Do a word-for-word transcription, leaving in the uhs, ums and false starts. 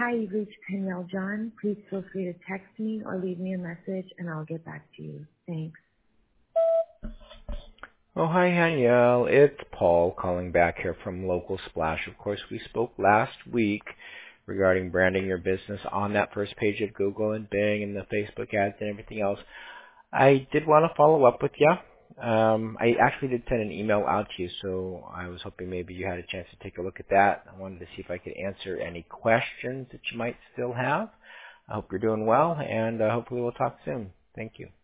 Hi, you've reached Danielle John. Please feel free to text me or leave me a message and I'll get back to you. Thanks. Oh, hi, Danielle. It's Paul calling back here from Local Splash. Of course, we spoke last week regarding branding your business on that first page of Google and Bing and the Facebook ads and everything else. I did want to follow up with you. Um, I actually did send an email out to you, so I was hoping maybe you had a chance to take a look at that. I wanted to see if I could answer any questions that you might still have. I hope you're doing well, and uh, hopefully we'll talk soon. Thank you.